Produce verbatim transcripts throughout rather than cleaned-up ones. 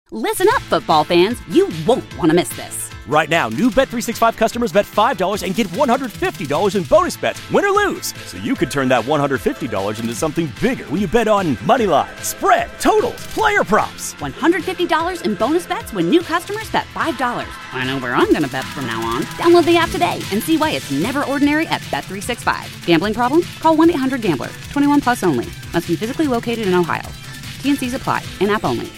Listen up, football fans. You won't want to miss this. Right now, new Bet three sixty-five customers bet five dollars and get one hundred fifty dollars in bonus bets, win or lose. So you could turn that one hundred fifty dollars into something bigger when you bet on money line, spread, totals, player props. one hundred fifty dollars in bonus bets when new customers bet five dollars. I know where I'm going to bet from now on. Download the app today and see why it's never ordinary at Bet three sixty-five. Gambling problem? Call one eight hundred gambler. twenty-one plus only. Must be physically located in Ohio. T N Cs apply. In-app only.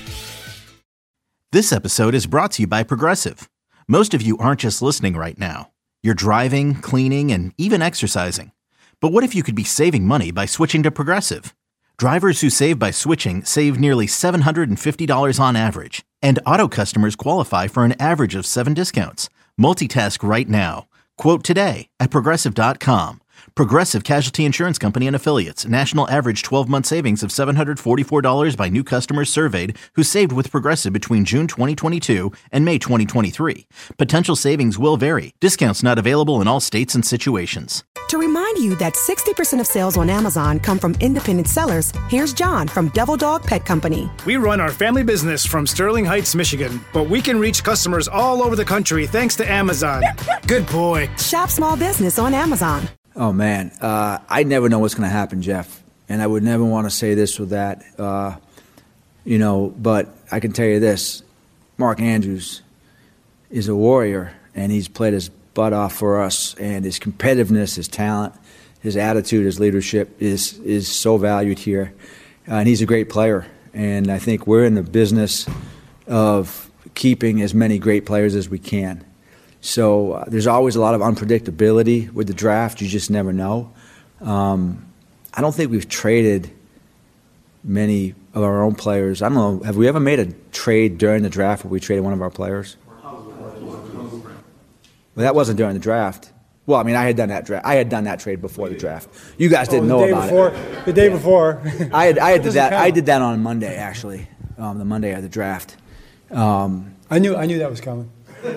This episode is brought to you by Progressive. Most of you aren't just listening right now. You're driving, cleaning, and even exercising. But what if you could be saving money by switching to Progressive? Drivers who save by switching save nearly seven hundred fifty dollars on average. And auto customers qualify for an average of seven discounts. Multitask right now. Quote today at Progressive dot com. Progressive Casualty Insurance Company and Affiliates. National average twelve-month savings of seven hundred forty-four dollars by new customers surveyed who saved with Progressive between June twenty twenty-two and May twenty twenty-three. Potential savings will vary. Discounts not available in all states and situations. To remind you that sixty percent of sales on Amazon come from independent sellers, here's John from Devil Dog Pet Company. We run our family business from Sterling Heights, Michigan, but we can reach customers all over the country thanks to Amazon. Good boy. Shop small business on Amazon. Oh, man. Uh, I never know what's going to happen, Jeff. And I would never want to say this or that, uh, you know, but I can tell you this. Mark Andrews is a warrior, and he's played his butt off for us. And his competitiveness, his talent, his attitude, his leadership is, is so valued here. Uh, and he's a great player. And I think we're in the business of keeping as many great players as we can. So uh, there's always a lot of unpredictability with the draft. You just never know. Um, I don't think we've traded many of our own players. I don't know. Have we ever made a trade during the draft where we traded one of our players? Well, that wasn't during the draft. Well, I mean, I had done that draft. I had done that trade before the draft. You guys didn't oh, know day about before, it. The day before. I had. I had did that. Count. I did that on Monday, actually. Um, the Monday of the draft. Um, I knew. I knew that was coming.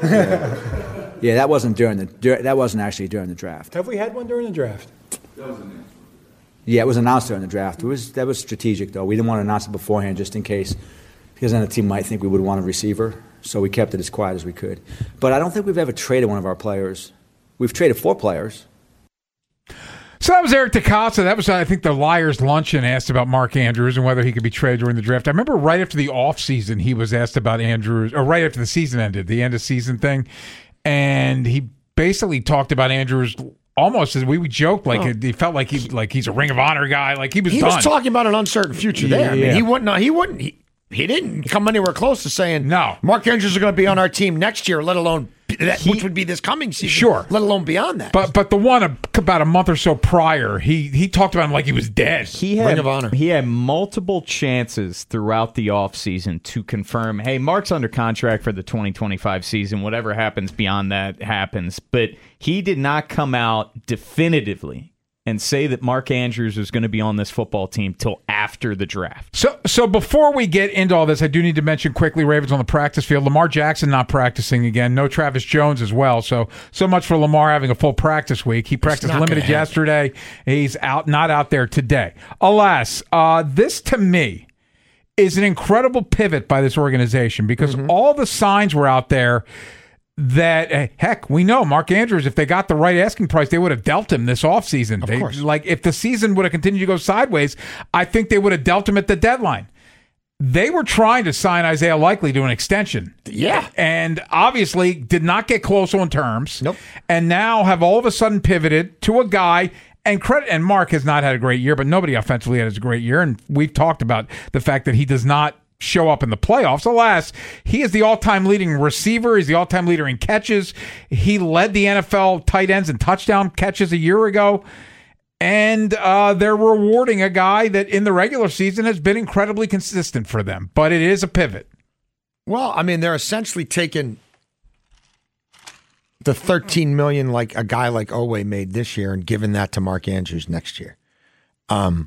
yeah. yeah, that wasn't during the. Dur- that wasn't actually during the draft. Have we had one during the draft? That was announced. Yeah, it was announced during the draft. It was that was strategic though. We didn't want to announce it beforehand just in case, because then the team might think we would want a receiver. So we kept it as quiet as we could. But I don't think we've ever traded one of our players. We've traded four players. So that was Eric DeCosta. That was, I think, the Liars Luncheon asked about Mark Andrews and whether he could be traded during the draft. I remember right after the offseason, he was asked about Andrews, or right after the season ended, the end of season thing. And he basically talked about Andrews almost as we would joke, like oh. he felt like he like he's a Ring of Honor guy, like he was he done. He was talking about an uncertain future there. Yeah, I mean, yeah. he wouldn't. He wouldn't. He, he didn't come anywhere close to saying no. Mark Andrews is going to be on our team next year, let alone that, he, which would be this coming season. Sure, let alone beyond that. But but the one about a month or so prior, he he talked about him like he was dead. He had, Ring of Honor. He had multiple chances throughout the offseason to confirm, hey, Mark's under contract for the twenty twenty-five season. Whatever happens beyond that happens. But he did not come out definitively and say that Mark Andrews was going to be on this football team till after the draft. So so before we get into all this, I do need to mention quickly Ravens on the practice field. Lamar Jackson not practicing again. No Travis Jones as well. So so much for Lamar having a full practice week. He practiced limited yesterday. He's out, not out there today. Alas, uh, this to me is an incredible pivot by this organization because mm-hmm. all the signs were out there that, uh, heck, we know Mark Andrews, if they got the right asking price, they would have dealt him this offseason. Of they, course. Like, if the season would have continued to go sideways, I think they would have dealt him at the deadline. They were trying to sign Isaiah Likely to an extension. Yeah. And obviously did not get close on terms. Nope. And now have all of a sudden pivoted to a guy, and credit, and Mark has not had a great year, but nobody offensively had a great year. And we've talked about the fact that he does not show up in the playoffs. Alas, he is the all-time leading receiver. He's the all-time leader in catches. He led the N F L tight ends in touchdown catches a year ago. And uh, they're rewarding a guy that in the regular season has been incredibly consistent for them. But it is a pivot. Well, I mean, they're essentially taking the thirteen million dollars like a guy like Oweh made this year and giving that to Mark Andrews next year. Um,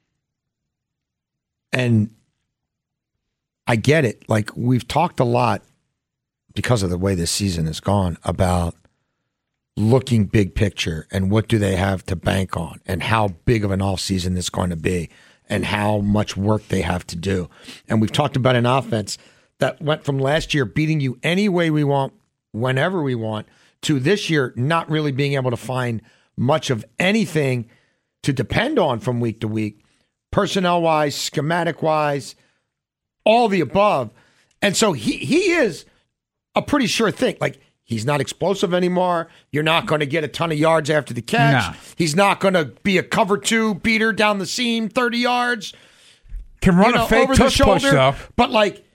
and I get it. Like, we've talked a lot because of the way this season has gone about looking big picture and what do they have to bank on and how big of an offseason it's going to be and how much work they have to do. And we've talked about an offense that went from last year beating you any way we want, whenever we want, to this year not really being able to find much of anything to depend on from week to week, personnel-wise, schematic-wise, all the above. And so he he is a pretty sure thing. Like, he's not explosive anymore. You're not going to get a ton of yards after the catch. No. He's not going to be a cover two beater down the seam, thirty yards. Can run you know, a fake over tush the push, shoulder. though. But, like,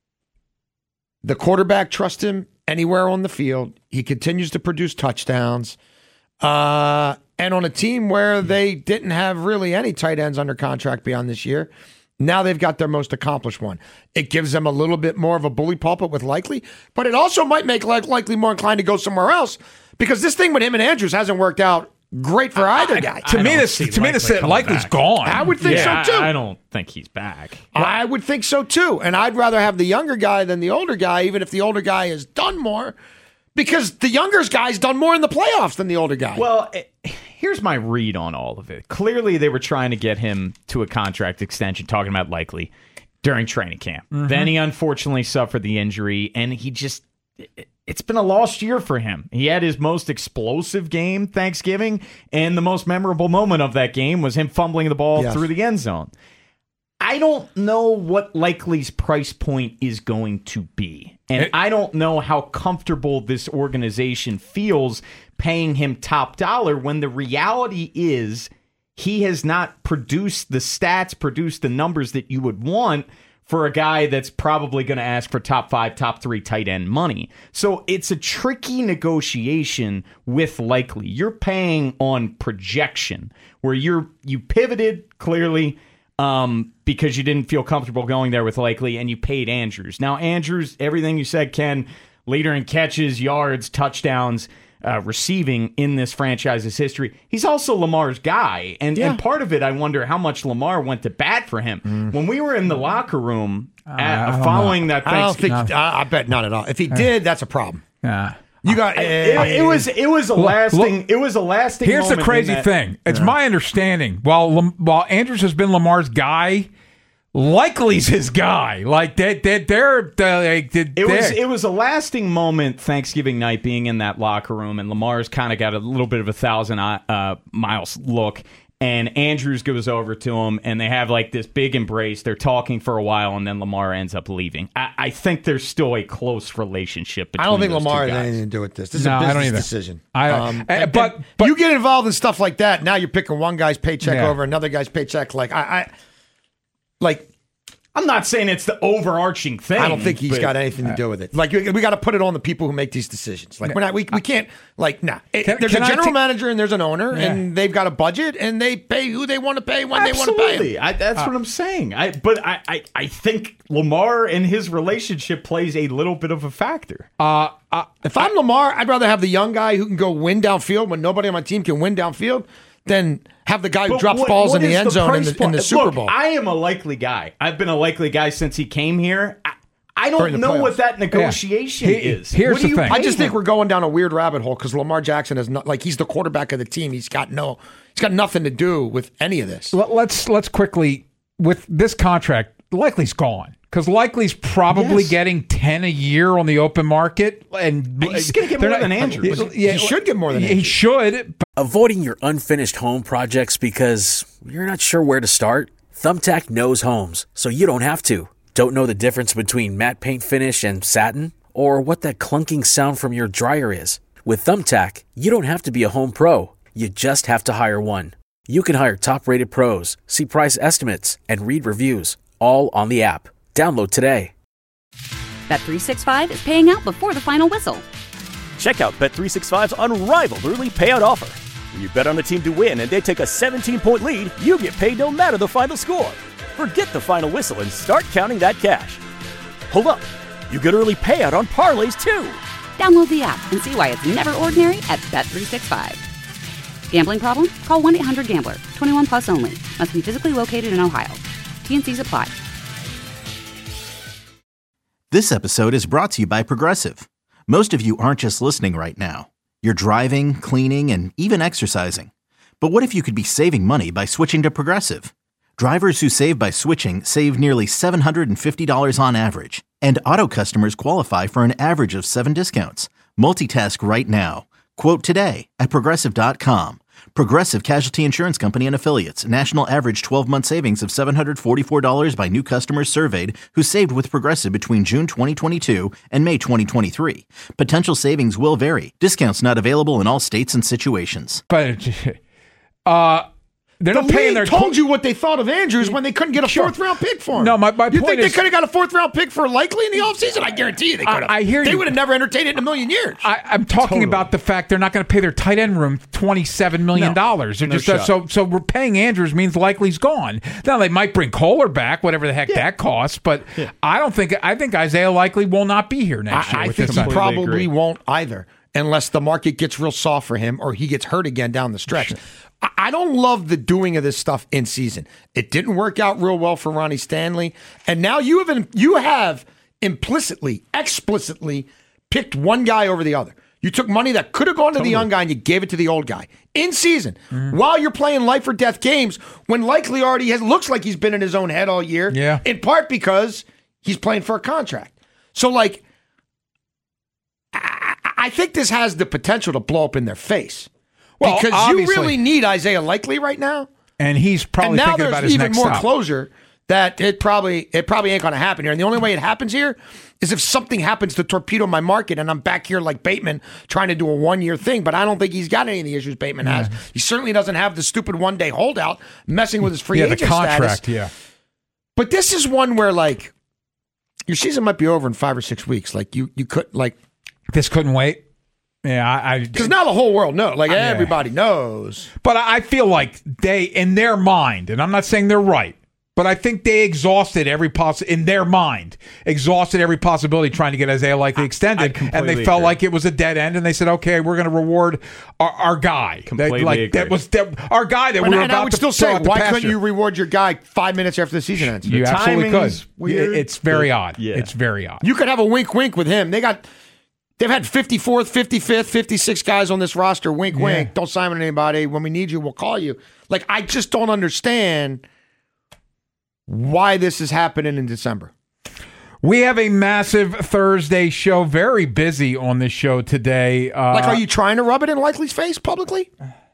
the quarterback trusts him anywhere on the field. He continues to produce touchdowns. Uh, and on a team where they didn't have really any tight ends under contract beyond this year, now they've got their most accomplished one. It gives them a little bit more of a bully pulpit with Likely, but it also might make Likely more inclined to go somewhere else because this thing with him and Andrews hasn't worked out great for either I, guy. To I me, this to me, this Likely's back. gone. I would think yeah, so too. I, I don't think he's back. I would think so too, and I'd rather have the younger guy than the older guy, even if the older guy has done more, because the younger guy's done more in the playoffs than the older guy. Well, it, here's my read on all of it. Clearly, they were trying to get him to a contract extension, talking about Likely during training camp. Mm-hmm. Then he unfortunately suffered the injury, and he just. It's been a lost year for him. He had his most explosive game Thanksgiving, and the most memorable moment of that game was him fumbling the ball yes. through the end zone. I don't know what Likely's price point is going to be, and it, I don't know how comfortable this organization feels paying him top dollar when the reality is he has not produced the stats, produced the numbers that you would want for a guy that's probably going to ask for top five, top three tight end money. So it's a tricky negotiation with Likely. You're paying on projection, where you're you pivoted clearly um, because you didn't feel comfortable going there with Likely, and you paid Andrews. Now, Andrews, everything you said, Ken, leader in catches, yards, touchdowns, Uh, receiving in this franchise's history. He's also Lamar's guy. And, yeah. and part of it, I wonder how much Lamar went to bat for him. Mm. When we were in the locker room uh, at, following know. that I don't think, no. I, I bet not at all. If he did, that's a problem. Yeah. You got uh, it, it was it was a look, lasting look, it was a lasting Here's the crazy that, thing. It's yeah. my understanding. While while Andrews has been Lamar's guy, Likely's his guy. Like that, that they're, they're like they're, it was it was a lasting moment Thanksgiving night being in that locker room, and Lamar's kind of got a little bit of a thousand uh, miles look, and Andrews goes over to him, and they have like this big embrace. They're talking for a while, and then Lamar ends up leaving. I, I think there's still a close relationship between I don't think those Lamar two has guys. anything to do with this. This is no, a business I don't either. decision. I, um, uh, and, but, and but you get involved in stuff like that. Now you're picking one guy's paycheck yeah. over another guy's paycheck. Like I, I like. I'm not saying it's the overarching thing. I don't think he's but, got anything to do with it. Like we, we got to put it on the people who make these decisions. Like we're not, we we can't like nah. It, Can, there's can a general t- manager and there's an owner, yeah. and they've got a budget, and they pay who they want to pay when Absolutely. they want to pay. Them. I, that's uh, what I'm saying. I but I, I I think Lamar and his relationship plays a little bit of a factor. Uh, uh, if I'm Lamar, I'd rather have the young guy who can go win downfield when nobody on my team can win downfield than have the guy who But drops what, balls what in the end the zone in the, in the Super Look, Bowl. I am a Likely guy. I've been a Likely guy since he came here. I, I Or in don't the know playoffs. what that negotiation Yeah. He- is. here's what the do you thing. I just pay think him? we're going down a weird rabbit hole because Lamar Jackson is not like he's the quarterback of the team. He's got no, he's got nothing to do with any of this. let, let's let's quickly with this contract. Likely's gone because Likely's probably Yes. getting ten a year on the open market, and He's gonna get they're more not- than Andrews. Yeah, He should get more than he Andrews. should. Avoiding your unfinished home projects because you're not sure where to start? Thumbtack knows homes, so you don't have to. Don't know the difference between matte paint finish and satin? Or what that clunking sound from your dryer is? With Thumbtack, you don't have to be a home pro. You just have to hire one. You can hire top-rated pros, see price estimates, and read reviews, all on the app. Download today. Bet three sixty-five is paying out before the final whistle. Check out Bet three sixty-five's unrivaled early payout offer. When you bet on a team to win and they take a seventeen-point lead, you get paid no matter the final score. Forget the final whistle and start counting that cash. Hold up. You get early payout on parlays, too. Download the app and see why it's never ordinary at Bet three sixty-five. Gambling problem? Call one eight hundred gambler. twenty-one plus only. Must be physically located in Ohio. T N Cs apply. This episode is brought to you by Progressive. Most of you aren't just listening right now. You're driving, cleaning, and even exercising. But what if you could be saving money by switching to Progressive? Drivers who save by switching save nearly seven hundred fifty dollars on average. And Auto customers qualify for an average of seven discounts. Multitask right now. Quote today at Progressive dot com. Progressive Casualty Insurance Company and Affiliates. National average twelve-month savings of seven hundred forty-four dollars by new customers surveyed who saved with Progressive between June twenty twenty-two and May twenty twenty-three. Potential savings will vary. Discounts not available in all states and situations. But, uh... They're the not paying their told you what they thought of Andrews when they couldn't get a sure. fourth round pick for him. No, my, my you point think is, they could have got a fourth round pick for Likely in the offseason? I guarantee you they could have. I, I hear they you. would have never entertained it in a million years. I, I'm talking totally. about the fact they're not going to pay their tight end room twenty-seven million dollars. No. They're No just uh, shot. so so we're paying Andrews means Likely's gone. Now they might bring Kohler back, whatever the heck Yeah. that costs. But Yeah. I don't think I think Isaiah Likely will not be here next I, year. I with think this he signing. probably agree. won't either, unless the market gets real soft for him or he gets hurt again down the stretch. Sure. I, I don't love the doing of this stuff in season. It didn't work out real well for Ronnie Stanley, and now you have you have implicitly, explicitly picked one guy over the other. You took money that could have gone to Totally. the young guy and you gave it to the old guy in season Mm-hmm. while you're playing life or death games when Likely already has looks like he's been in his own head all year. Yeah. In part because he's playing for a contract. So like I, I think this has the potential to blow up in their face. Well, because you obviously. really need Isaiah Likely right now. And he's probably and now thinking there's about his even next more stop. closure that it probably it probably ain't going to happen here. And the only way it happens here is if something happens to torpedo my market and I'm back here like Bateman trying to do a one-year thing. But I don't think he's got any of the issues Bateman has. He certainly doesn't have the stupid one-day holdout messing with his free yeah, agent the contract, status. yeah. But this is one where like your season might be over in five or six weeks. Like you you could like This couldn't wait. Yeah, I because now the whole world knows. Like Yeah. everybody knows. But I I feel like they, in their mind, and I'm not saying they're right, but I think they exhausted every poss in their mind, exhausted every possibility trying to get Isaiah Likely extended, and they completely felt agree. like it was a dead end, and they said, "Okay, we're going to reward our, our guy." Completely that, like agree. that was that, our guy that And, we were and about I would to still throw say, out the why pasture. couldn't you reward your guy five minutes after the season ends? You The absolutely timing's could. weird. It's very The- odd. yeah. It's very odd. You could have a wink wink with him. They got they've had fifty-fourth, fifty-fifth, fifty-sixth guys on this roster. Wink Yeah. wink. Don't sign with anybody. When we need you, we'll call you. Like I just don't understand why this is happening in December. We have a massive Thursday show. Very busy on this show today. Uh, Like, are you trying to rub it in Likely's face publicly?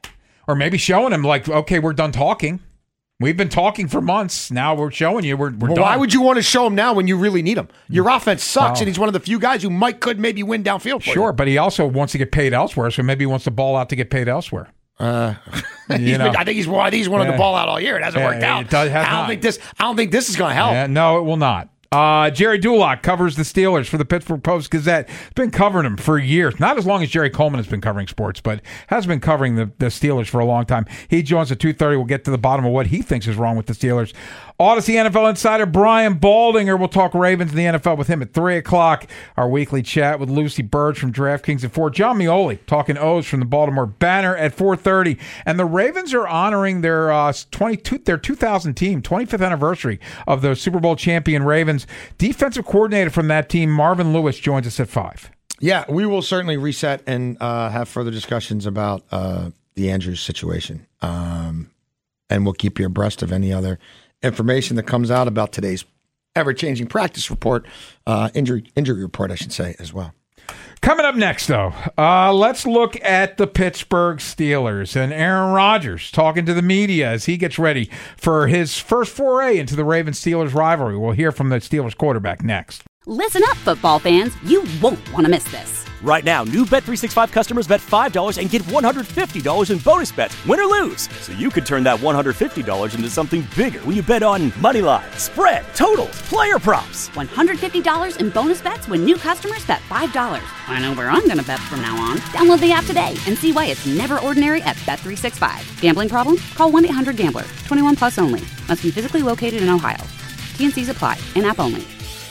or maybe showing him like, okay, we're done talking. We've been talking for months. Now we're showing you we're, we're Well, done. why would you want to show him now when you really need him? Your offense sucks, Oh. and he's one of the few guys who might could maybe win downfield for Sure, you. but he also wants to get paid elsewhere, so maybe he wants to ball out to get paid elsewhere. Uh, You he's know. been- I think he's I think he's wanted Yeah. the ball out all year. It hasn't Yeah, worked out. it does- has I don't not. think this. I don't think this is going to help. Yeah, no, it will not. Uh, Jerry Dulac covers the Steelers for the Pittsburgh Post-Gazette. Been covering them for years. Not as long as Jerry Coleman has been covering sports, but has been covering the, the Steelers for a long time. He joins at two thirty. We'll get to the bottom of what he thinks is wrong with the Steelers. Odyssey N F L insider Brian Baldinger. We'll talk Ravens and the N F L with him at three o'clock. Our weekly chat with Lucy Burge from DraftKings at four. John Mioli talking O's from the Baltimore Banner at four thirty. And the Ravens are honoring their uh, twenty-two their two thousand team, twenty-fifth anniversary of the Super Bowl champion Ravens. Defensive coordinator from that team, Marvin Lewis, joins us at five. Yeah, we will certainly reset and uh, have further discussions about uh, the Andrews situation. Um, and we'll keep you abreast of any other information that comes out about today's ever-changing practice report, uh, injury injury report, I should say, as well. Coming up next, though, uh, let's look at the Pittsburgh Steelers and Aaron Rodgers talking to the media as he gets ready for his first foray into the Ravens-Steelers rivalry. We'll hear from the Steelers quarterback next. Listen up, football fans. You won't want to miss this. Right now, new Bet three sixty-five customers bet five dollars and get one hundred fifty dollars in bonus bets, win or lose. So you could turn that one hundred fifty dollars into something bigger when you bet on money line, spread, totals, player props. one hundred fifty dollars in bonus bets when new customers bet five dollars. I know where I'm going to bet from now on. Download the app today and see why it's never ordinary at Bet three sixty-five. Gambling problem? Call one eight hundred gambler. twenty-one plus only. Must be physically located in Ohio. T and C's apply. In-app only.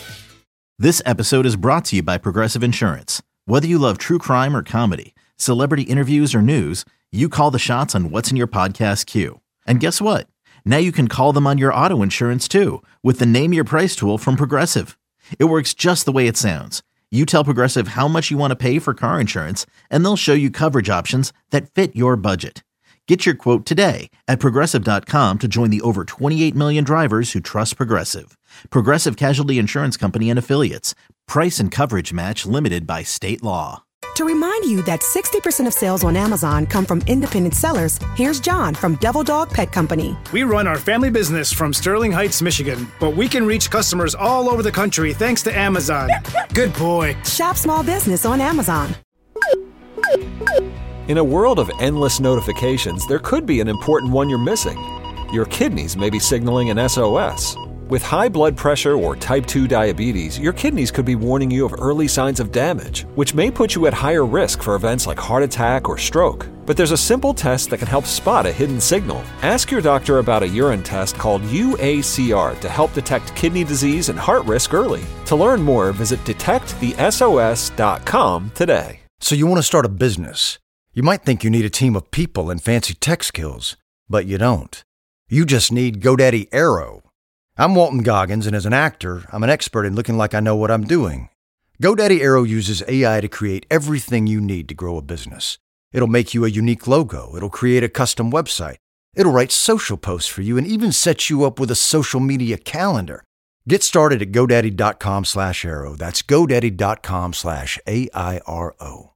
This episode is brought to you by Progressive Insurance. Whether you love true crime or comedy, celebrity interviews or news, you call the shots on what's in your podcast queue. And guess what? Now you can call them on your auto insurance too with the Name Your Price tool from Progressive. It works just the way it sounds. You tell Progressive how much you want to pay for car insurance, and they'll show you coverage options that fit your budget. Get your quote today at Progressive dot com to join the over twenty-eight million drivers who trust Progressive. Progressive Casualty Insurance Company and Affiliates. Price and coverage match limited by state law. To remind you that sixty percent of sales on Amazon come from independent sellers, here's John from Devil Dog Pet Company. We run our family business from Sterling Heights, Michigan, but we can reach customers all over the country thanks to Amazon. Good boy. Shop small business on Amazon. In a world of endless notifications, there could be an important one you're missing. Your kidneys may be signaling an S O S. With high blood pressure or type two diabetes, your kidneys could be warning you of early signs of damage, which may put you at higher risk for events like heart attack or stroke. But there's a simple test that can help spot a hidden signal. Ask your doctor about a urine test called U A C R to help detect kidney disease and heart risk early. To learn more, visit detect the S O S dot com today. So you want to start a business. You might think you need a team of people and fancy tech skills, but you don't. You just need GoDaddy Aero. I'm Walton Goggins, and as an actor, I'm an expert in looking like I know what I'm doing. GoDaddy Aero uses A I to create everything you need to grow a business. It'll make you a unique logo. It'll create a custom website. It'll write social posts for you and even set you up with a social media calendar. Get started at GoDaddy dot com slash Aero. That's GoDaddy dot com slash A I R O.